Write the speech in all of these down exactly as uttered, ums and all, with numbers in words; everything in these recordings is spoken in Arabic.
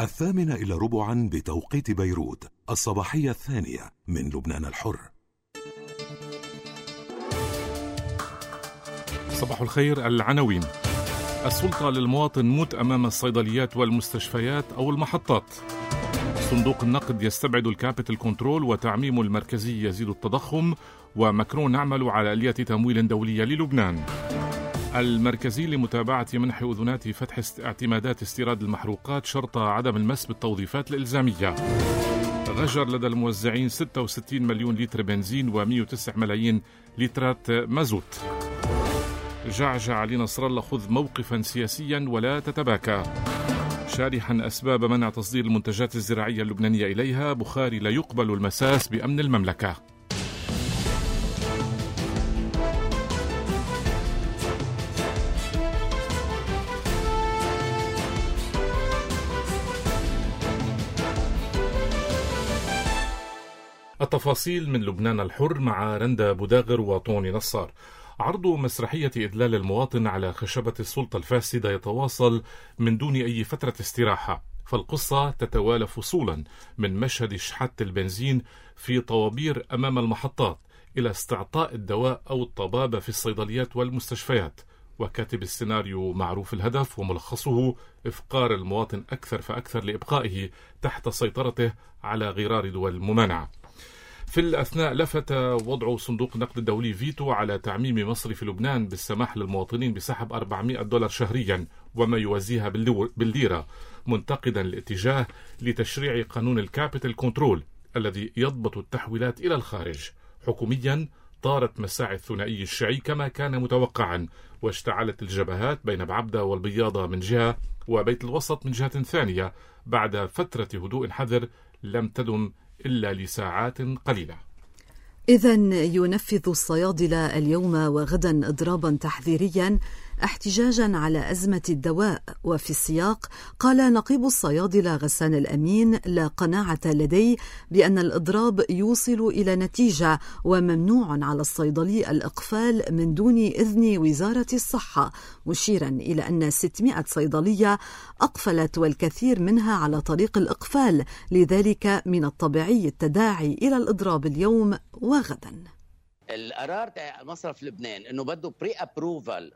الثامنة إلى ربعا بتوقيت بيروت، الصباحية الثانية من لبنان الحر. صباح الخير. العناوين: السلطة للمواطن موت أمام الصيدليات والمستشفيات أو المحطات. صندوق النقد يستبعد الكابيتال كنترول وتعميم المركزي يزيد التضخم، وماكرون يعمل على آلية تمويل دولية للبنان. المركزي لمتابعة منح أذونات فتح اعتمادات استيراد المحروقات شرط عدم المس بالتوظيفات الإلزامية. غجر لدى الموزعين ستة وستين مليون لتر بنزين ومئة وتسعة ملايين لترات مازوت. جعجع لنصر الله: خذ موقفا سياسيا ولا تتباكى. شارحا أسباب منع تصدير المنتجات الزراعية اللبنانية إليها. بخاري: لا يقبل المساس بأمن المملكة. التفاصيل من لبنان الحر مع رندا بوداغر وطوني نصار. عرض مسرحية إذلال المواطن على خشبة السلطة الفاسدة يتواصل من دون أي فترة استراحة، فالقصة تتوالى فصولا من مشهد شحات البنزين في طوابير أمام المحطات إلى استعطاء الدواء أو الطبابة في الصيدليات والمستشفيات. وكاتب السيناريو معروف الهدف، وملخصه إفقار المواطن أكثر فأكثر لإبقائه تحت سيطرته على غرار دول الممانعة. في الأثناء لفت وضع صندوق النقد الدولي فيتو على تعميم مصرف لبنان بالسماح للمواطنين بسحب أربعمئة دولار شهريا وما يوازيها بالليرة، منتقدا الاتجاه لتشريع قانون الكابيتال كنترول الذي يضبط التحويلات إلى الخارج. حكوميا طارت مساعي الثنائي الشيعي كما كان متوقعا، واشتعلت الجبهات بين بعبدة والبياضة من جهة وبيت الوسط من جهة ثانية بعد فترة هدوء حذر لم تدم إلا لساعات قليلة. إذن ينفذ الصيادلة اليوم وغدا إضرابا تحذيريا احتجاجا على أزمة الدواء. وفي السياق قال نقيب الصيادلة غسان الأمين: لا قناعة لدي بأن الإضراب يوصل إلى نتيجة، وممنوع على الصيدلي الإقفال من دون إذن وزارة الصحة، مشيرا إلى أن ستمائة صيدلية أقفلت والكثير منها على طريق الإقفال، لذلك من الطبيعي التداعي إلى الإضراب اليوم وغدا. القرار تاع مصرف لبنان انه بده بري ابروفال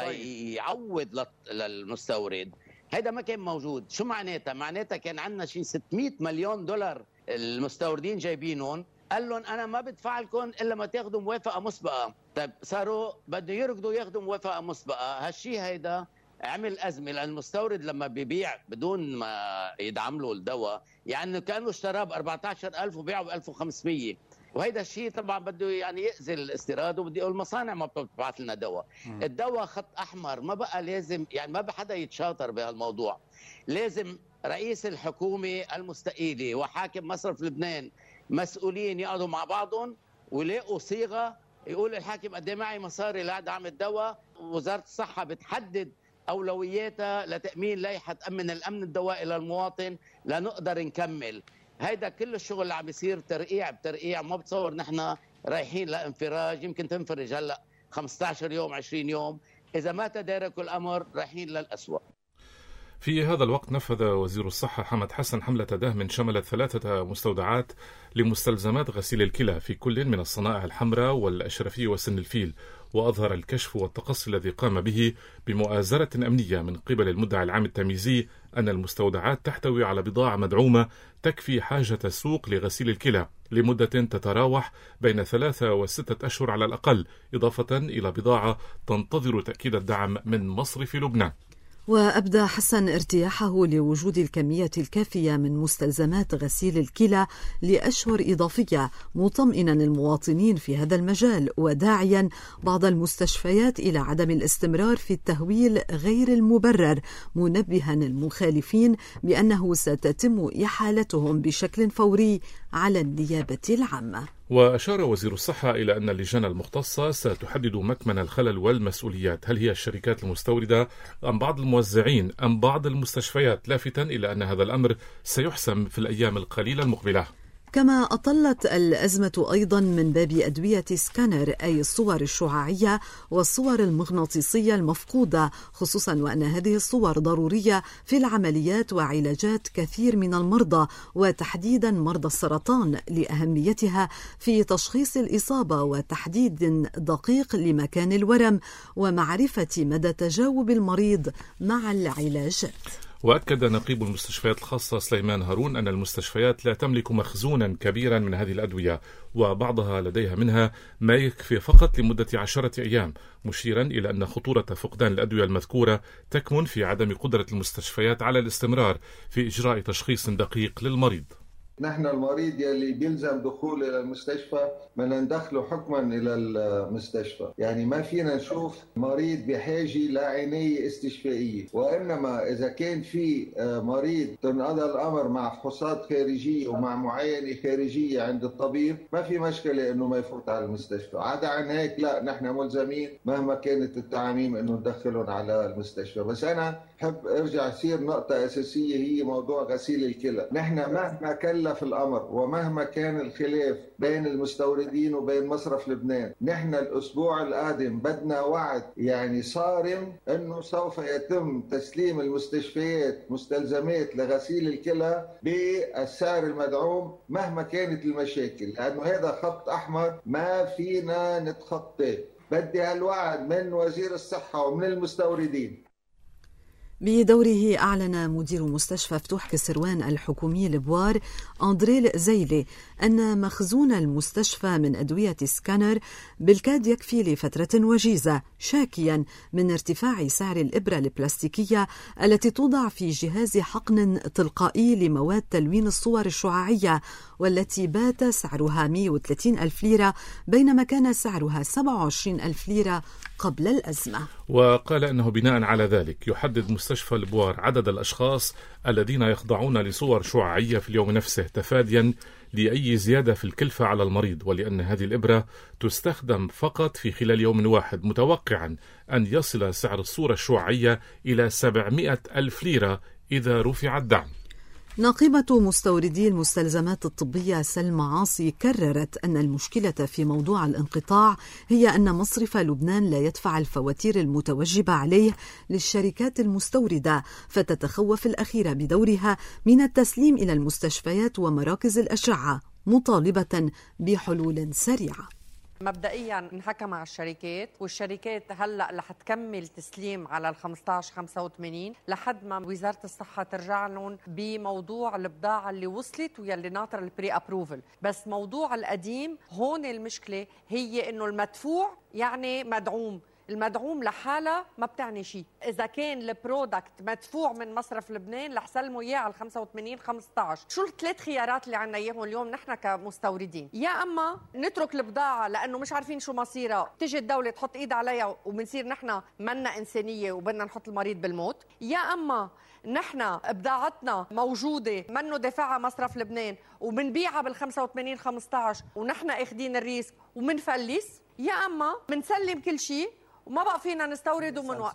ليعوض للمستورد، هيدا ما كان موجود. شو معناتها؟ معناتها كان عندنا شي ستمئة مليون دولار المستوردين جايبينهم، قال لهم انا ما بدفع لكم الا ما تاخذوا موافقه مسبقه. طيب صاروا بده يركضوا ياخذوا موافقه مسبقه. هالشيء هيدا عمل ازمه، لان المستورد لما بيبيع بدون ما يدعم له الدواء يعني كانه اشتراه ب أربعة عشر ألف وبيعه ب ألف وخمسمئة، وهيدا الشيء طبعا بده يعني يأذي الاستيراد، وبده المصانع ما بتبعث لنا دواء. الدواء خط احمر، ما بقى لازم يعني ما بحدا يتشاطر بهالموضوع. لازم رئيس الحكومه المستقيله وحاكم مصرف لبنان مسؤولين يقعدوا مع بعضهم ويلاقوا صيغه يقول الحاكم قد معي مصاري لدعم الدواء، وزاره الصحه بتحدد اولوياتها لتامين لائحه تامن الامن الدوائي للمواطن لنقدر نكمل. هيدا كل الشغل اللي عم بيصير ترقيع بترقيع، ما بتصور نحن رايحين لانفراج، يمكن تنفرج هلا خمسة عشر يوم عشرين يوم، اذا ما تداركوا الامر رايحين للأسوأ. في هذا الوقت نفذ وزير الصحة حمد حسن حملة دهم شملت ثلاثة مستودعات لمستلزمات غسيل الكلى في كل من الصنائع الحمراء والأشرفية وسن الفيل، وأظهر الكشف والتقصي الذي قام به بمؤازرة أمنية من قبل المدعي العام التمييزي أن المستودعات تحتوي على بضاعة مدعومة تكفي حاجة السوق لغسيل الكلى لمدة تتراوح بين ثلاثة وستة أشهر على الأقل، إضافة إلى بضاعة تنتظر تأكيد الدعم من مصرف لبنان. وأبدى حسن ارتياحه لوجود الكمية الكافية من مستلزمات غسيل الكلى لأشهر إضافية، مطمئنا المواطنين في هذا المجال، وداعيا بعض المستشفيات إلى عدم الاستمرار في التهويل غير المبرر، منبها المخالفين بأنه ستتم إحالتهم بشكل فوري على النيابة العامة. وأشار وزير الصحة إلى أن اللجان المختصة ستحدد مكمن الخلل والمسؤوليات، هل هي الشركات المستوردة أم بعض الموزعين أم بعض المستشفيات، لافتا إلى أن هذا الأمر سيحسم في الأيام القليلة المقبلة. كما أطلت الأزمة أيضا من باب أدوية سكانر، أي الصور الشعاعية والصور المغناطيسية المفقودة، خصوصا وأن هذه الصور ضرورية في العمليات وعلاجات كثير من المرضى، وتحديدا مرضى السرطان، لأهميتها في تشخيص الإصابة وتحديد دقيق لمكان الورم ومعرفة مدى تجاوب المريض مع العلاجات. وأكد نقيب المستشفيات الخاصة سليمان هارون أن المستشفيات لا تملك مخزونا كبيرا من هذه الأدوية، وبعضها لديها منها ما يكفي فقط لمدة عشرة أيام، مشيرا إلى أن خطورة فقدان الأدوية المذكورة تكمن في عدم قدرة المستشفيات على الاستمرار في إجراء تشخيص دقيق للمريض. نحن المريض يلي بيلزم دخول إلى المستشفى بدنا ندخله حكما إلى المستشفى، يعني ما فينا نشوف مريض بحاجة لعناية استشفائية، وإنما إذا كان في مريض تنقضى الأمر مع فحوصات خارجية ومع معاينة خارجية عند الطبيب ما في مشكلة إنه ما يفوت على المستشفى. عدا عن هيك لا، نحن ملزمين مهما كانت التعاميم إنه ندخلهم على المستشفى. بس أنا حب أرجع أصير نقطة أساسية هي موضوع غسيل الكلى. نحن مهما كلف في الأمر ومهما كان الخلاف بين المستوردين وبين مصرف لبنان، نحن الأسبوع القادم بدنا وعد يعني صارم أنه سوف يتم تسليم المستشفيات مستلزمات لغسيل الكلى بالسعر المدعوم مهما كانت المشاكل، لأنه هذا خط أحمر ما فينا نتخطاه. بدي هالوعد من وزير الصحة ومن المستوردين. بدوره أعلن مدير مستشفى فتوح كسروان الحكومي لبوار أندري الزيلي أن مخزون المستشفى من أدوية سكانر بالكاد يكفي لفترة وجيزة، شاكيا من ارتفاع سعر الإبرة البلاستيكية التي توضع في جهاز حقن تلقائي لمواد تلوين الصور الشعاعية، والتي بات سعرها مئة وثلاثين ألف ليرة بينما كان سعرها سبعة وعشرين ألف ليرة قبل الأزمة. وقال أنه بناء على ذلك يحدد مستشفى البوار عدد الأشخاص الذين يخضعون لصور شعاعية في اليوم نفسه تفاديا لأي زيادة في الكلفة على المريض، ولأن هذه الإبرة تستخدم فقط في خلال يوم واحد، متوقعا أن يصل سعر الصورة الشعاعية إلى سبعمئة ألف ليرة إذا رفع الدعم. ناقبة مستوردي المستلزمات الطبية سلمى عاصي كررت أن المشكلة في موضوع الانقطاع هي أن مصرف لبنان لا يدفع الفواتير المتوجبة عليه للشركات المستوردة، فتتخوف الأخيرة بدورها من التسليم إلى المستشفيات ومراكز الأشعة، مطالبة بحلول سريعة. مبدئيا انحكى مع الشركات، والشركات هلا رح تكمل تسليم على ال خمسة عشر خمسة وثمانين لحد ما وزاره الصحه ترجع لهم بموضوع البضاعه اللي وصلت واللي ناطر البري ابروفل. بس موضوع القديم هون المشكله هي انه المدفوع يعني مدعوم، المدعوم لحالها ما بتعني شيء. اذا كان البرودكت مدفوع من مصرف لبنان رح سلموا اياه على خمسة وثمانين خمسة عشر. شو الثلاث خيارات اللي عندنا اياهم اليوم نحن كمستوردين؟ يا اما نترك البضاعه لانه مش عارفين شو مصيرها، تيجي الدوله تحط ايدها عليها وبنصير نحن منا انسانيه وبدنا نحط المريض بالموت، يا اما نحن بضاعتنا موجوده منه دافعها مصرف لبنان وبنبيعها بال خمسة وثمانين خمسة عشر ونحن اخذين الريسك وبنفلس، يا اما بنسلم كل شيء وما بقى فينا نستورد ومن وقت.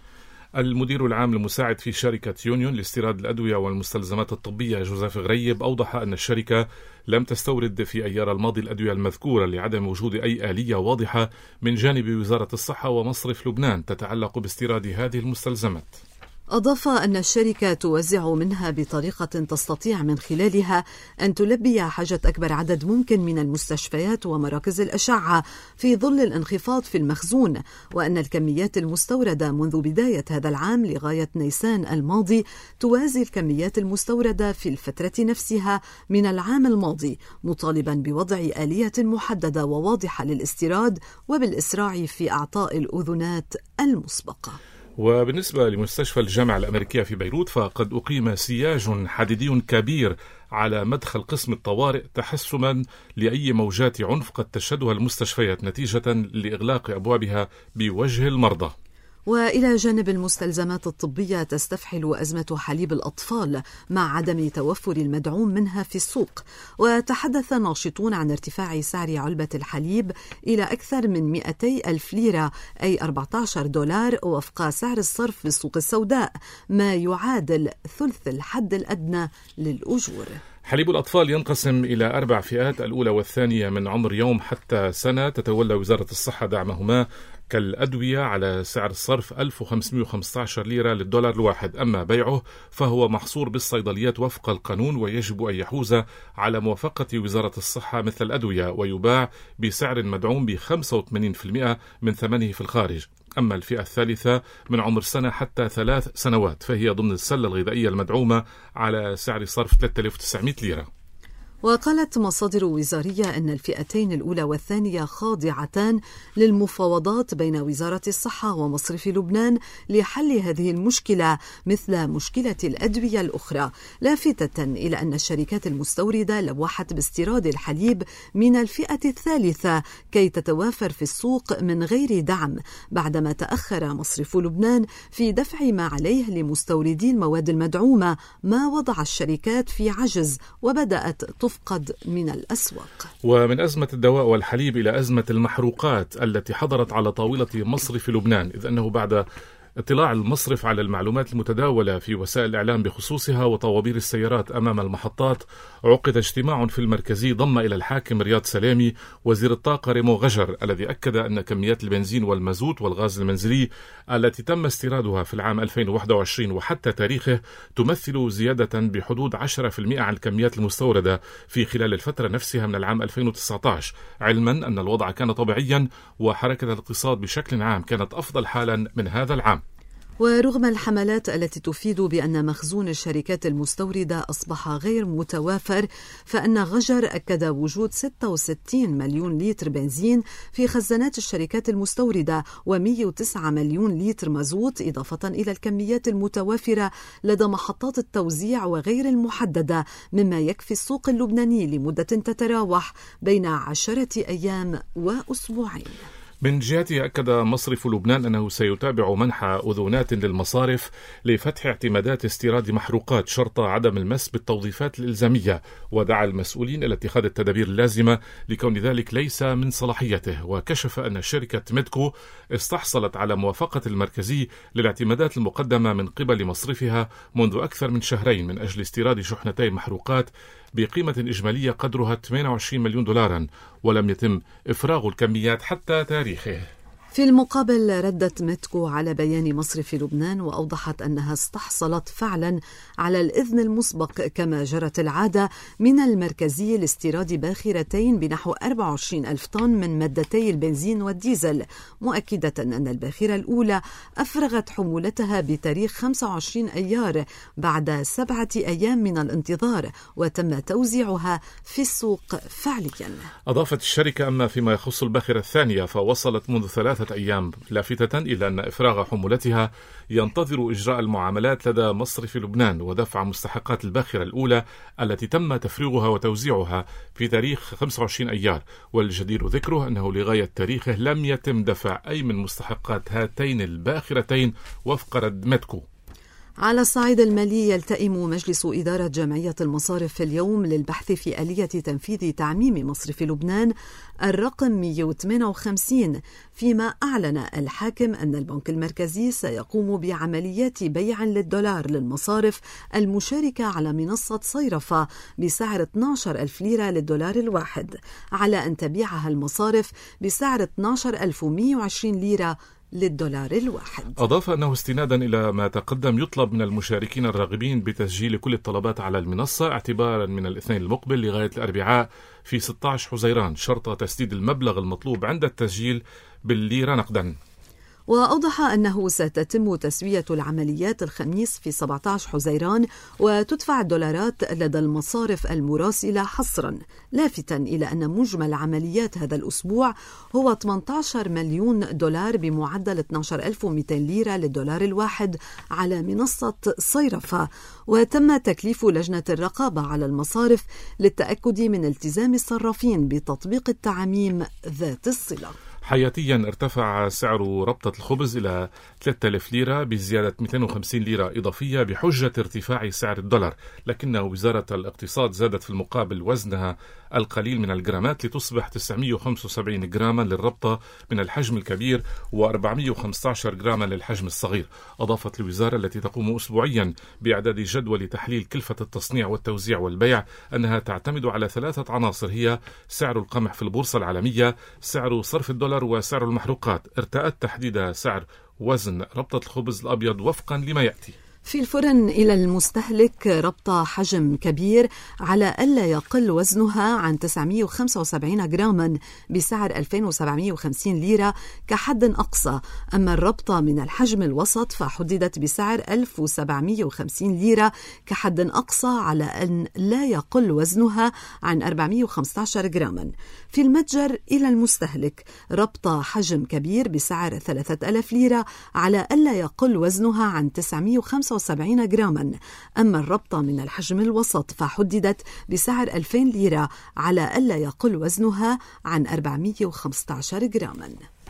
المدير العام المساعد في شركة يونيون لاستيراد الأدوية والمستلزمات الطبية جوزيف غريب أوضح أن الشركة لم تستورد في أيار الماضي الأدوية المذكورة لعدم وجود أي آلية واضحة من جانب وزارة الصحة ومصرف لبنان تتعلق باستيراد هذه المستلزمات. أضاف أن الشركة توزع منها بطريقة تستطيع من خلالها أن تلبي حاجة أكبر عدد ممكن من المستشفيات ومراكز الأشعة في ظل الانخفاض في المخزون، وأن الكميات المستوردة منذ بداية هذا العام لغاية نيسان الماضي توازي الكميات المستوردة في الفترة نفسها من العام الماضي، مطالبا بوضع آلية محددة وواضحة للاستيراد وبالإسراع في إعطاء الأذونات المسبقة. وبالنسبة لمستشفى الجامعة الأمريكية في بيروت فقد أقيم سياج حديدي كبير على مدخل قسم الطوارئ تحسما لأي موجات عنف قد تشهدها المستشفيات نتيجة لإغلاق أبوابها بوجه المرضى. وإلى جانب المستلزمات الطبية تستفحل أزمة حليب الأطفال مع عدم توفر المدعوم منها في السوق، وتحدث ناشطون عن ارتفاع سعر علبة الحليب إلى أكثر من مئتي ألف ليرة أي أربعة عشر دولار وفق سعر الصرف في السوق السوداء، ما يعادل ثلث الحد الأدنى للأجور. حليب الأطفال ينقسم إلى أربع فئات، الأولى والثانية من عمر يوم حتى سنة، تتولى وزارة الصحة دعمهما كالأدوية على سعر الصرف ألف وخمسمائة وخمسة عشر ليرة للدولار الواحد، أما بيعه فهو محصور بالصيدليات وفق القانون ويجب أن يحوز على موافقة وزارة الصحة مثل الأدوية، ويباع بسعر مدعوم ب خمسة وثمانين بالمئة من ثمنه في الخارج. أما الفئة الثالثة من عمر سنة حتى ثلاث سنوات فهي ضمن السلة الغذائية المدعومة على سعر صرف ثلاثة آلاف وتسعمائة ليرة. وقالت مصادر وزارية أن الفئتين الأولى والثانية خاضعتان للمفاوضات بين وزارة الصحة ومصرف لبنان لحل هذه المشكلة مثل مشكلة الأدوية الأخرى، لافتة إلى أن الشركات المستوردة لوحت باستيراد الحليب من الفئة الثالثة كي تتوافر في السوق من غير دعم، بعدما تأخر مصرف لبنان في دفع ما عليه لمستوردي المواد المدعومة، ما وضع الشركات في عجز وبدأت تفقد من الأسواق. ومن أزمة الدواء والحليب إلى أزمة المحروقات التي حضرت على طاولة مصرف لبنان، إذ أنه بعد اطلاع المصرف على المعلومات المتداولة في وسائل الإعلام بخصوصها وطوابير السيارات أمام المحطات، عقد اجتماع في المركزي ضم إلى الحاكم رياض سلامي وزير الطاقة ريمو غجر، الذي أكد أن كميات البنزين والمازوت والغاز المنزلي التي تم استيرادها في العام ألفين وواحد وعشرين وحتى تاريخه تمثل زيادة بحدود عشرة بالمئة عن الكميات المستوردة في خلال الفترة نفسها من العام ألفين وتسعة عشر، علما أن الوضع كان طبيعيا وحركة الاقتصاد بشكل عام كانت أفضل حالا من هذا العام. ورغم الحملات التي تفيد بأن مخزون الشركات المستوردة أصبح غير متوافر، فإن غجر أكد وجود ستة وستين مليون لتر بنزين في خزانات الشركات المستوردة ومئة وتسعة مليون لتر مازوت، إضافة إلى الكميات المتوافرة لدى محطات التوزيع وغير المحددة، مما يكفي السوق اللبناني لمدة تتراوح بين عشرة أيام وأسبوعين. من جهته أكد مصرف لبنان أنه سيتابع منح أذونات للمصارف لفتح اعتمادات استيراد محروقات شرط عدم المس بالتوظيفات الإلزامية، ودعا المسؤولين إلى اتخاذ التدابير اللازمة لكون ذلك ليس من صلاحيته. وكشف أن شركة ميدكو استحصلت على موافقة المركزي للاعتمادات المقدمة من قبل مصرفها منذ أكثر من شهرين من أجل استيراد شحنتي محروقات بقيمة إجمالية قدرها ثمانية وعشرين مليون دولارا، ولم يتم إفراغ الكميات حتى تاريخه. في المقابل ردت ميدكو على بيان مصرف لبنان وأوضحت أنها استحصلت فعلا على الإذن المسبق كما جرت العادة من المركزي لاستيراد باخرتين بنحو أربعة وعشرين ألف طن من مادتي البنزين والديزل، مؤكدة أن الباخرة الأولى أفرغت حمولتها بتاريخ خمسة وعشرين أيار بعد سبعة أيام من الانتظار، وتم توزيعها في السوق فعليا. أضافت الشركة أما فيما يخص الباخرة الثانية فوصلت منذ ثلاثة أيام، لافتة إلى أن إفراغ حمولتها ينتظر إجراء المعاملات لدى مصرف لبنان ودفع مستحقات الباخرة الأولى التي تم تفريغها وتوزيعها في تاريخ خمسة وعشرين أيار، والجدير ذكره أنه لغاية تاريخه لم يتم دفع أي من مستحقات هاتين الباخرتين وفق رد ميدكو. على الصعيد المالي، يلتئم مجلس إدارة جمعية المصارف في اليوم للبحث في آلية تنفيذ تعميم مصرف لبنان الرقم مئة وثمانية وخمسين، فيما أعلن الحاكم أن البنك المركزي سيقوم بعمليات بيع للدولار للمصارف المشاركة على منصة صيرفة بسعر اثني عشر ألف ليرة للدولار الواحد، على أن تبيعها المصارف بسعر اثني عشر ألف ومئة وعشرين ليرة للدولار الواحد. أضاف أنه استنادا إلى ما تقدم يطلب من المشاركين الراغبين بتسجيل كل الطلبات على المنصة اعتبارا من الاثنين المقبل لغاية الأربعاء في ستة عشر حزيران، شرط تسديد المبلغ المطلوب عند التسجيل بالليرة نقدا. وأوضح أنه ستتم تسوية العمليات الخميس في سبعة عشر حزيران وتدفع الدولارات لدى المصارف المراسلة حصرا، لافتا إلى أن مجمل عمليات هذا الأسبوع هو ثمانية عشر مليون دولار بمعدل اثني عشر ألف ومئتين ليرة للدولار الواحد على منصة صيرفة. وتم تكليف لجنة الرقابة على المصارف للتأكد من التزام الصرافين بتطبيق التعاميم ذات الصلة. حياتيا ارتفع سعر ربطة الخبز إلى ثلاثة آلاف ليرة بزيادة مئتين وخمسين ليرة إضافية بحجة ارتفاع سعر الدولار، لكن وزارة الاقتصاد زادت في المقابل وزنها القليل من الجرامات لتصبح تسعمئة وخمسة وسبعين جراما للربطة من الحجم الكبير وأربعمئة وخمسة عشر جراما للحجم الصغير. أضافت الوزارة التي تقوم أسبوعيا بإعداد جدول تحليل كلفة التصنيع والتوزيع والبيع أنها تعتمد على ثلاثة عناصر هي سعر القمح في البورصة العالمية، سعر صرف الدولار، وسعر المحروقات. ارتأت تحديد سعر وزن ربطة الخبز الأبيض وفقا لما يأتي. في الفرن إلى المستهلك ربطة حجم كبير على ألا يقل وزنها عن تسعمئة وخمسة وسبعين جراما بسعر ألفين وسبعمئة وخمسين ليرة كحد أقصى، أما الربطة من الحجم الوسط فحددت بسعر ألف وسبعمئة وخمسين ليرة كحد أقصى على أن لا يقل وزنها عن أربعمئة وخمسة عشر جراما. في المتجر إلى المستهلك ربطة حجم كبير بسعر ثلاثة آلاف ليرة على ألا يقل وزنها عن تسعمئة وخمسة وسبعين جراما، أما الربطة من الحجم الوسط فحددت بسعر ألفين ليرة على ألا يقل وزنها عن أربعمئة وخمسة عشر جراما.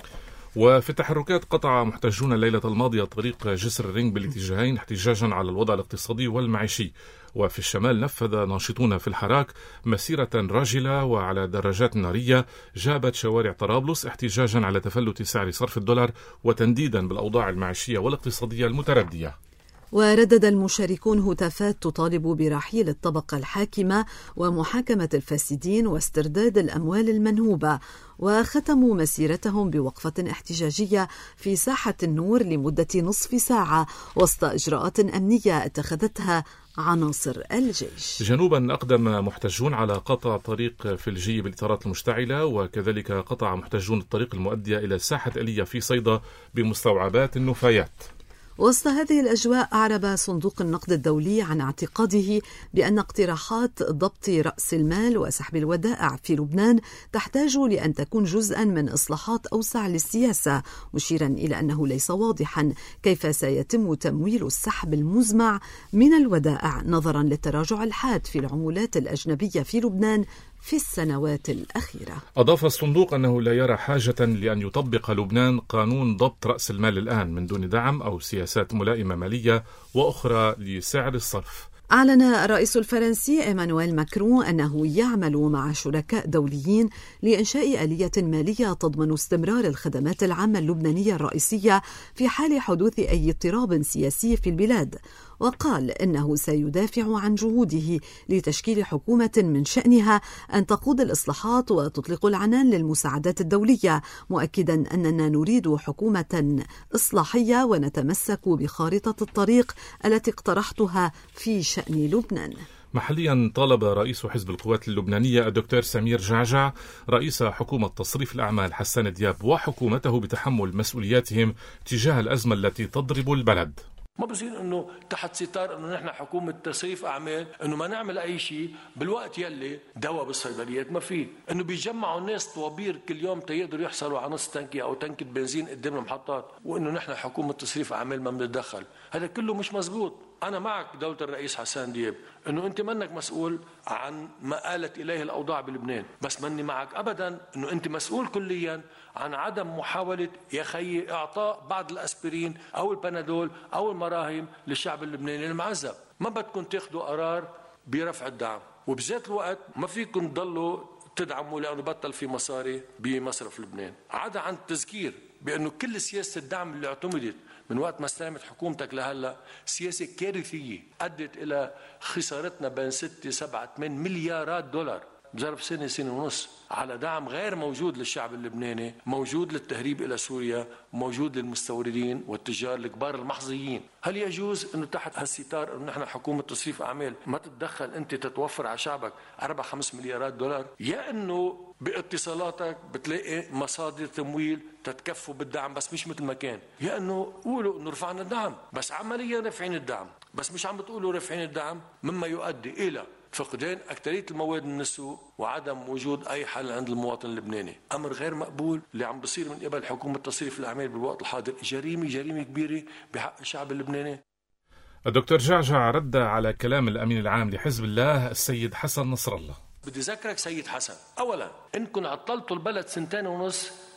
وفي التحركات قطع محتجون الليلة الماضية طريق جسر الرينج بالاتجاهين احتجاجا على الوضع الاقتصادي والمعيشي، وفي الشمال نفذ ناشطون في الحراك مسيرة راجلة وعلى دراجات نارية جابت شوارع طرابلس احتجاجا على تفلت سعر صرف الدولار وتنديدا بالأوضاع المعيشية والاقتصادية المتردية. وردد المشاركون هتافات تطالب برحيل الطبقة الحاكمة ومحاكمة الفاسدين واسترداد الأموال المنهوبة، وختموا مسيرتهم بوقفة احتجاجية في ساحة النور لمدة نصف ساعة وسط إجراءات أمنية اتخذتها عناصر الجيش. جنوبا أقدم محتجون على قطع طريق فلجي بالإطارات المشتعلة، وكذلك قطع محتجون الطريق المؤدية إلى ساحة إلية في صيدا بمستوعبات النفايات. وسط هذه الأجواء أعرب صندوق النقد الدولي عن اعتقاده بأن اقتراحات ضبط رأس المال وسحب الودائع في لبنان تحتاج لأن تكون جزءا من إصلاحات أوسع للسياسة، مشيرا إلى أنه ليس واضحا كيف سيتم تمويل السحب المزمع من الودائع نظرا للتراجع الحاد في العملات الأجنبية في لبنان في السنوات الأخيرة. أضاف الصندوق أنه لا يرى حاجة لأن يطبق لبنان قانون ضبط رأس المال الآن من دون دعم أو سياسات ملائمة مالية وأخرى لسعر الصرف. أعلن الرئيس الفرنسي إيمانويل ماكرون أنه يعمل مع شركاء دوليين لإنشاء آلية مالية تضمن استمرار الخدمات العامة اللبنانية الرئيسية في حال حدوث أي اضطراب سياسي في البلاد، وقال إنه سيدافع عن جهوده لتشكيل حكومة من شأنها أن تقود الإصلاحات وتطلق العنان للمساعدات الدولية، مؤكدا أننا نريد حكومة إصلاحية ونتمسك بخارطة الطريق التي اقترحتها في شأن لبنان. محليا طالب رئيس حزب القوات اللبنانية الدكتور سمير جعجع رئيس حكومة تصريف الأعمال حسان دياب وحكومته بتحمل مسؤولياتهم تجاه الأزمة التي تضرب البلد. ما بصير انه تحت ستار انه نحن حكومه تصريف اعمال انه ما نعمل اي شيء بالوقت يلي دواء بالصيدليات ما في، انه بيجمعوا الناس طوابير كل يوم تيقدروا يحصلوا على نص تنكي او تنكه بنزين قدام المحطات، وانه نحن حكومه تصريف اعمال ما بنتدخل. هذا كله مش مزبوط. انا معك دولة الرئيس حسان دياب انه انت منك مسؤول عن ما آلت اليه الاوضاع بلبنان، بس مني معك ابدا انه انت مسؤول كليا عن عدم محاولة يا خيي اعطاء بعض الاسبرين او البنادول او المراهم للشعب اللبناني المعذب. ما بدكم تاخذوا قرار برفع الدعم، وبذات الوقت ما فيكم تضلوا تدعموا لانه بطل في مصاري بمصرف لبنان. عدا عن التذكير بانه كل سياسة الدعم اللي اعتمدت من وقت ما استلمت حكومتك لهلا سياسة كارثية أدت إلى خسارتنا بين ستة سبعة ثمانية مليارات دولار بظرف سنة سنة ونص على دعم غير موجود للشعب اللبناني، موجود للتهريب إلى سوريا، موجود للمستوردين والتجار الكبار المحظيين. هل يجوز أنه تحت هالستار أنه نحن حكومة تصريف أعمال ما تتدخل أنت تتوفر على شعبك أربعة خمس مليارات دولار؟ يا أنه باتصالاتك بتلاقي مصادر تمويل تتكفوا بالدعم بس مش مثل ما كان، يا أنه قولوا أنه رفعنا الدعم بس عمليا رفعين الدعم بس مش عم بتقولوا رفعين الدعم، مما يؤدي إلى فقدان أكترية المواد من السوق وعدم وجود أي حل عند المواطن اللبناني. أمر غير مقبول اللي عم بصير من قبل حكومة تصريف الأعمال بالوقت الحاضر، جريمة جريمة كبيرة بحق الشعب اللبناني. الدكتور جعجع رد على كلام الأمين العام لحزب الله السيد حسن نصر الله. بدي ذكرك سيد حسن، أولا إنكم عطلتوا البلد سنتين ونص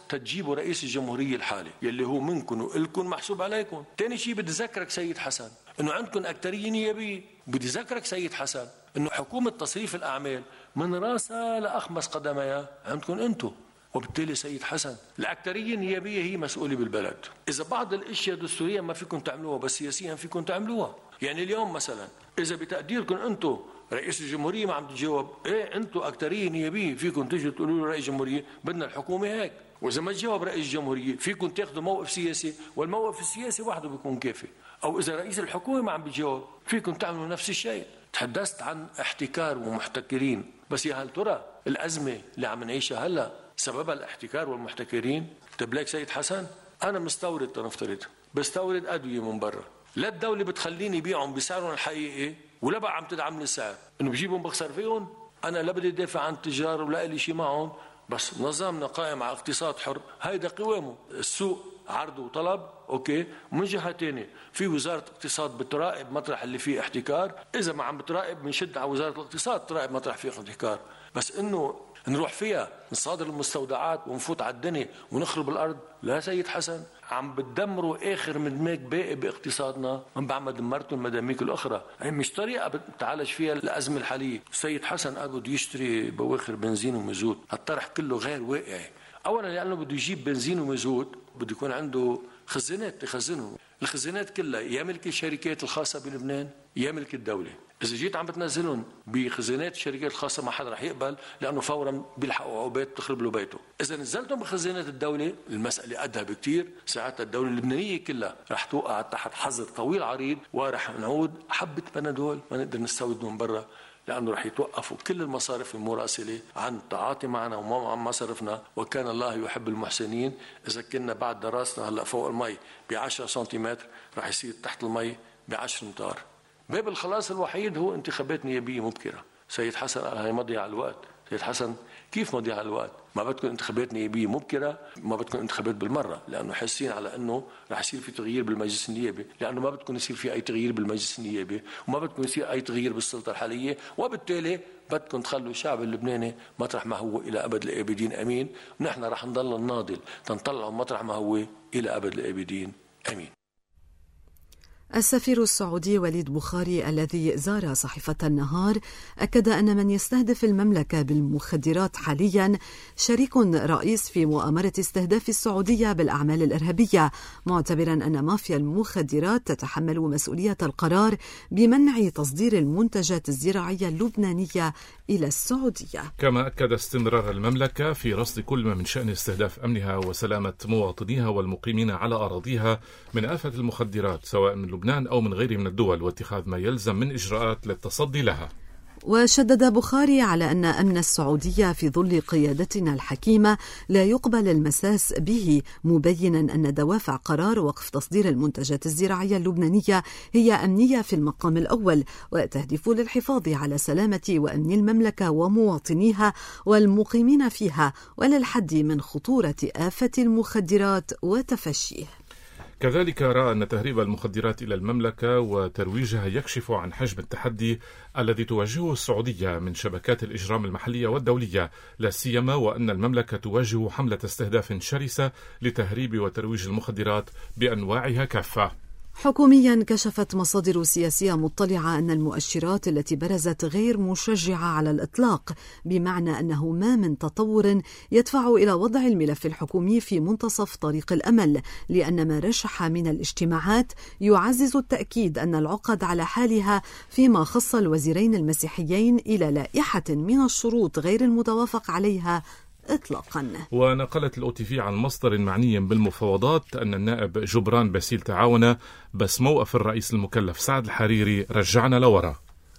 تجيبوا رئيس الجمهورية الحالي يلي هو منكم وإلكم محسوب عليكم. تاني شيء بدي ذكرك سيد حسن إنه عندكم أكترية نيابية. بدي ذكرك سيد حسن إنه حكومة تصريف الأعمال من راسها لأخمص قدميها عندكم أنتم. وبالتالي سيد حسن الأكترية النيابية هي مسؤولة بالبلد. إذا بعض الأشياء دستوريا ما فيكم تعملوها بس سياسيا فيكم تعملوها. يعني اليوم مثلا إذا بتقديركم أنتم رئيس الجمهورية ما عم تجاوب، إيه أنتم أكترية نيابية فيكم تجوا تقولوا له رئيس الجمهورية بدنا الحكومة هيك. وإذا ما تجاوب رئيس الجمهورية فيكم تاخذوا موقف سياسي والموقف السياسي وحده بيكون كافي. أو إذا رئيس الحكومة ما عم بيجاوب فيكم تعملوا نفس الشيء. تحدثت عن احتكار ومحتكرين، بس يا هل ترى الأزمة اللي عم نعيشها هلا سببها الاحتكار والمحتكرين؟ طيب ليك سيد حسن أنا مستورد تنفترض بستورد أدوية من برا، لا الدولة بتخليني بيعهم بسعرهم الحقيقي ولا بقى عم تدعم لي السعر، إنه بجيبهم بخسر فيهم. أنا لا بدي دافع عن التجار ولا إلي شيء معهم، بس نظامنا قائم على اقتصاد حر، هيدا قوامه السوق عرض وطلب. اوكي، ومن جهه ثانيه في وزاره اقتصاد بتراقب مطرح اللي فيه احتكار، اذا ما عم بتراقب بنشد على وزاره الاقتصاد تراقب مطرح فيه احتكار. بس انه نروح فيها نصادر المستودعات ونفوت على الدنيا ونخرب الارض، لا سيد حسن، عم بتدمروا اخر من دماغ باقي باقتصادنا، من بعد ما دمرتوا المداميك الاخرى. هي مش طريقه بتعالج فيها الازمه الحاليه. سيد حسن قاعد يشتري بواخر بنزين ومازوت، هالطرح كله غير واقعي. اولا لانه بده يجيب بنزين ومازوت بده يكون عنده خزانات تخزنهم، الخزانات كلها يا ملك الشركات الخاصه بلبنان يا ملك الدوله. إذا جيت عم بتنزلهم بخزانات الشركات الخاصة ما حدا رح يقبل، لأنه فورا بيلحقوا عقوبات بتخرب له بيته. إذا نزلتهم بخزانات الدولة المسألة قدها بكتير، ساعتها الدولة اللبنانية كلها رح توقع تحت حظر طويل عريض، ورح نعود حبة بنادول ما نقدر نستوردهم من برا، لأنه رح يتوقفوا كل المصارف المراسلة عن التعاطي معنا وما عن مصارفنا. وكان الله يحب المحسنين. إذا كنا بعد دراسنا هلا فوق المي بعشرة سنتيمتر رح يصير تحت المي بعشر امتار. باب الخلاص الوحيد هو انتخابات نيابية مبكرة. سيد حسن قال هي مضيعة الوقت. سيد حسن كيف مضيعة الوقت؟ ما بدكم انتخابات نيابية مبكرة، ما بدكم انتخابات بالمرة، لأنه حاسين على أنه رح يصير في تغيير بالمجلس النيابي، لأنه ما بدكم يصير في أي تغيير بالمجلس النيابي وما بدكم يصير أي تغيير بالسلطة الحالية، وبالتالي بدكم تخلوا الشعب اللبناني مطرح ما هو إلى أبد الآبدين أمين، ونحن رح نضل نناضل تنطلعوا مطرح ما هو إلى أبد الآبدين أمين. السفير السعودي وليد بخاري الذي زار صحيفة النهار أكد أن من يستهدف المملكة بالمخدرات حاليا شريك رئيس في مؤامرة استهداف السعودية بالأعمال الإرهابية، معتبرا أن مافيا المخدرات تتحمل مسؤولية القرار بمنع تصدير المنتجات الزراعية اللبنانية إلى السعودية. كما أكد استمرار المملكة في رصد كل ما من شأن استهداف أمنها وسلامة مواطنيها والمقيمين على أراضيها من آفة المخدرات سواء من لبنان أو من غيره من الدول، واتخاذ ما يلزم من إجراءات للتصدي لها. وشدد بخاري على أن أمن السعودية في ظل قيادتنا الحكيمة لا يقبل المساس به، مبينا أن دوافع قرار وقف تصدير المنتجات الزراعية اللبنانية هي أمنية في المقام الأول، وتهدف للحفاظ على سلامة وأمن المملكة ومواطنيها والمقيمين فيها، وللحد من خطورة آفة المخدرات وتفشيه. كذلك رأى أن تهريب المخدرات إلى المملكة وترويجها يكشف عن حجم التحدي الذي تواجهه السعودية من شبكات الإجرام المحلية والدولية، لا سيما وأن المملكة تواجه حملة استهداف شرسة لتهريب وترويج المخدرات بأنواعها كافة. حكوميا كشفت مصادر سياسية مطلعة أن المؤشرات التي برزت غير مشجعة على الإطلاق، بمعنى أنه ما من تطور يدفع إلى وضع الملف الحكومي في منتصف طريق الأمل، لأن ما رشح من الاجتماعات يعزز التأكيد أن العقد على حالها فيما خص الوزيرين المسيحيين إلى لائحة من الشروط غير المتوافق عليها إطلاقا. ونقلت الأو تي في عن مصدر معني بالمفاوضات أن النائب جبران باسيل تعاون، بس موقف الرئيس المكلف سعد الحريري رجعنا لورا.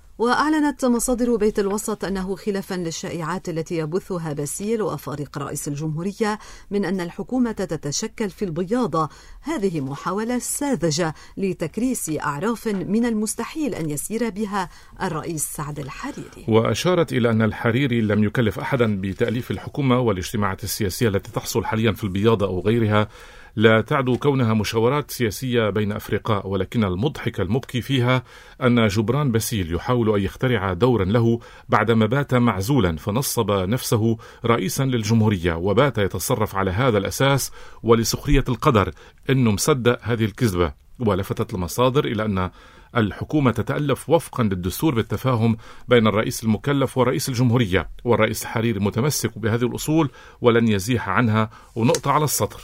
وأعلنت مصادر بيت الوسط أنه خلافا للشائعات التي يبثها باسيل وأفارقة رئيس الجمهورية من أن الحكومة تتشكل في البياضة، هذه محاولة ساذجة لتكريس أعراف من المستحيل أن يسير بها الرئيس سعد الحريري. وأشارت إلى أن الحريري لم يكلف أحدا بتأليف الحكومة والاجتماعات السياسية التي تحصل حاليا في البياضة أو غيرها، لا تعدو كونها مشاورات سياسية بين أفرقاء، ولكن المضحك المبكي فيها أن جبران باسيل يحاول أن يخترع دورا له بعدما بات معزولا فنصب نفسه رئيسا للجمهورية، وبات يتصرف على هذا الأساس ولسخرية القدر أنه مصدق هذه الكذبة. ولفتت المصادر إلى أن الحكومة تتألف وفقا للدستور بالتفاهم بين الرئيس المكلف ورئيس الجمهورية، والرئيس الحريري متمسك بهذه الأصول ولن يزيح عنها. ونقطة على السطر.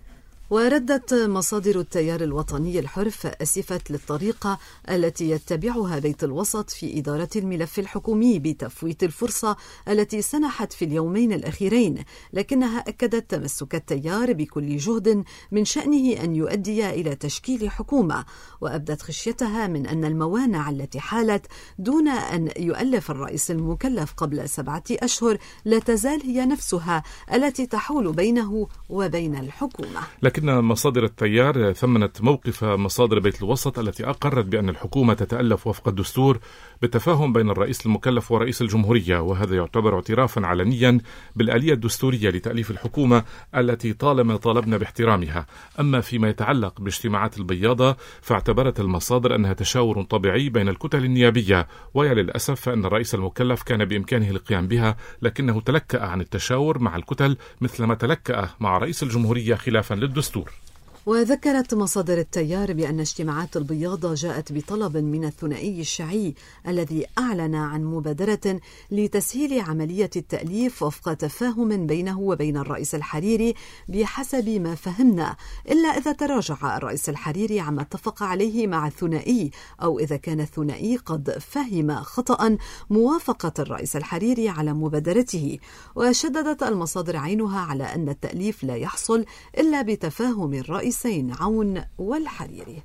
وردت مصادر التيار الوطني الحر فأسفت للطريقة التي يتبعها بيت الوسط في إدارة الملف الحكومي بتفويت الفرصة التي سنحت في اليومين الأخيرين، لكنها أكدت تمسك التيار بكل جهد من شأنه أن يؤدي إلى تشكيل حكومة، وأبدت خشيتها من أن الموانع التي حالت دون أن يؤلف الرئيس المكلف قبل سبعة أشهر لا تزال هي نفسها التي تحول بينه وبين الحكومة. لكن مصادر التيار ثمنت موقف مصادر بيت الوسط التي أقرت بأن الحكومة تتألف وفق الدستور بالتفاهم بين الرئيس المكلف ورئيس الجمهورية، وهذا يعتبر اعترافا علنيا بالآلية الدستورية لتأليف الحكومة التي طالما طالبنا باحترامها. أما فيما يتعلق باجتماعات البياضة فاعتبرت المصادر أنها تشاور طبيعي بين الكتل النيابية، ويا للأسف فإن الرئيس المكلف كان بإمكانه القيام بها، لكنه تلكأ عن التشاور مع الكتل مثلما تلكأ مع رئيس الجمهورية خلافا للدستور. وذكرت مصادر التيار بأن اجتماعات البياضة جاءت بطلب من الثنائي الشيعي الذي أعلن عن مبادرة لتسهيل عملية التأليف وفق تفاهم بينه وبين الرئيس الحريري بحسب ما فهمنا، إلا إذا تراجع الرئيس الحريري عما اتفق عليه مع الثنائي، أو إذا كان الثنائي قد فهم خطأ موافقة الرئيس الحريري على مبادرته. وشددت المصادر عينها على أن التأليف لا يحصل إلا بتفاهم الرئيس عون والحريري.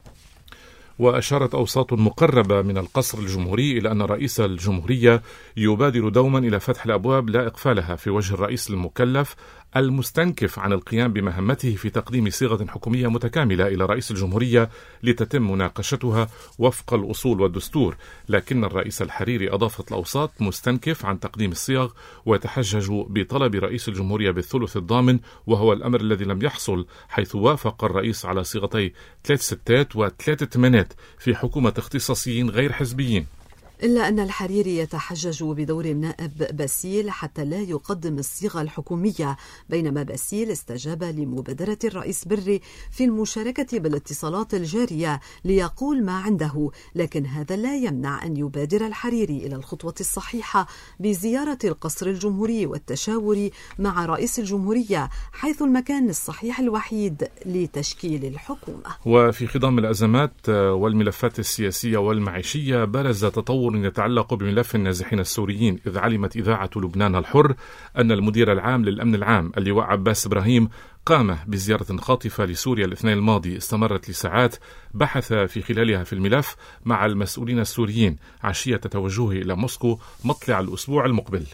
وأشارت أوساط مقربة من القصر الجمهوري إلى أن رئيس الجمهورية يبادر دوما إلى فتح الأبواب لا إقفالها في وجه الرئيس المكلف المستنكف عن القيام بمهمته في تقديم صيغة حكومية متكاملة إلى رئيس الجمهورية لتتم مناقشتها وفق الأصول والدستور. لكن الرئيس الحريري، أضافت الأوساط، مستنكف عن تقديم الصيغ ويتحجج بطلب رئيس الجمهورية بالثلث الضامن، وهو الأمر الذي لم يحصل، حيث وافق الرئيس على صيغتي ثلاث ستات وثلاث ثمانات في حكومة اختصاصيين غير حزبيين. إلا أن الحريري يتحجج بدور النائب باسيل حتى لا يقدم الصيغة الحكومية، بينما باسيل استجاب لمبادرة الرئيس بري في المشاركة بالاتصالات الجارية ليقول ما عنده، لكن هذا لا يمنع أن يبادر الحريري إلى الخطوة الصحيحة بزيارة القصر الجمهوري والتشاور مع رئيس الجمهورية، حيث المكان الصحيح الوحيد لتشكيل الحكومة. وفي خضم الأزمات والملفات السياسية والمعيشية برز تطور يتعلق بملف النازحين السوريين، إذ علمت إذاعة لبنان الحر أن المدير العام للأمن العام اللواء عباس إبراهيم قام بزيارة خاطفة لسوريا الاثنين الماضي استمرت لساعات، بحث في خلالها في الملف مع المسؤولين السوريين عشية توجهه إلى موسكو مطلع الأسبوع المقبل.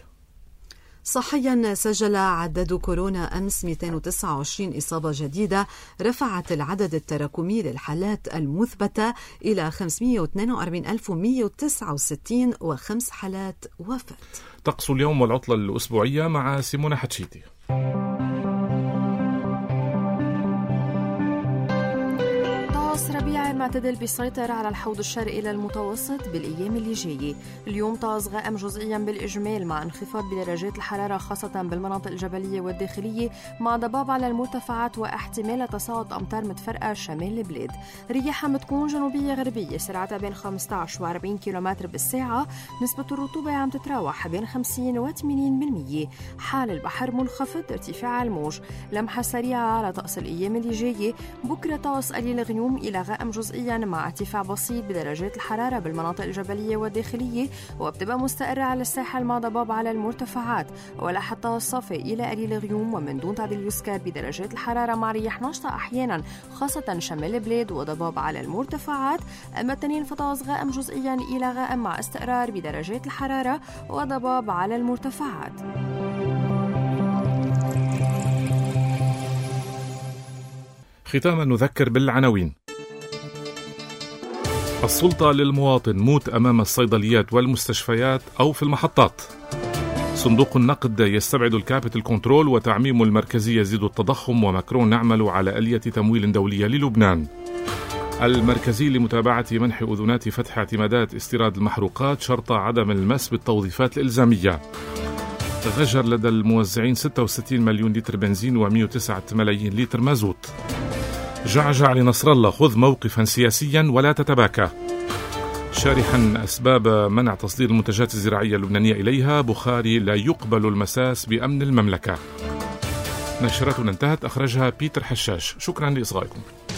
صحيا سجل عداد كورونا أمس مئتين وتسعة وعشرين إصابة جديدة، رفعت العدد التراكمي للحالات المثبتة إلى خمسمئة واثنين وأربعين ألف ومئة وتسعة وستين وخمس حالات وفاة. طقس اليوم والعطلة الأسبوعية مع سيمونة حتشيتي. ربيع معتدل بيسيطر على الحوض الشرقي للمتوسط بالأيام اللي جاية. اليوم طقس غائم جزئيا بالإجمال مع انخفاض بدرجات الحرارة خاصة بالمناطق الجبلية والداخلية، مع ضباب على المرتفعات واحتمال تساقط أمطار متفرقة شمال البلاد. رياحها بتكون جنوبية غربية سرعتها بين خمسة عشر وأربعين كيلومتر بالساعة، نسبة الرطوبة عم تتراوح بين خمسين وثمانين بالمية. حال البحر منخفض، ارتفاع الموج. لمحة سريعة على طقس الأيام اللي جاية. بكرة طقس قليل غيوم إلى غائم جزئيا مع ارتفاع بسيط بدرجات الحرارة بالمناطق الجبلية والداخلية، وبتبقى مستقرة على الساحل مع ضباب على المرتفعات، ولا حتى الصافي إلى قليل غيوم ومن دون تعديل يسكر بدرجات الحرارة مع رياح نشطة أحيانا خاصة شمال البلاد وضباب على المرتفعات. أما التنين فطقس غائم جزئيا إلى غائم مع استقرار بدرجات الحرارة وضباب على المرتفعات. ختاما نذكر بالعناوين. السلطة للمواطن، موت أمام الصيدليات والمستشفيات أو في المحطات. صندوق النقد يستبعد الكابيتال كنترول، وتعميم المركزية يزيد التضخم، وماكرون نعمل على آلية تمويل دولية للبنان. المركزي لمتابعة منح أذونات فتح اعتمادات استيراد المحروقات شرط عدم المس بالتوظيفات الإلزامية. غجر لدى الموزعين ستة وستين مليون لتر بنزين ومئة وتسعة ملايين لتر مازوت. جعجع لنصر الله خذ موقفا سياسيا ولا تتباكى. شارحا أسباب منع تصدير المنتجات الزراعية اللبنانية إليها، بخاري لا يقبل المساس بأمن المملكة. نشرتنا انتهت، أخرجها بيتر حشاش. شكرا لإصغائكم.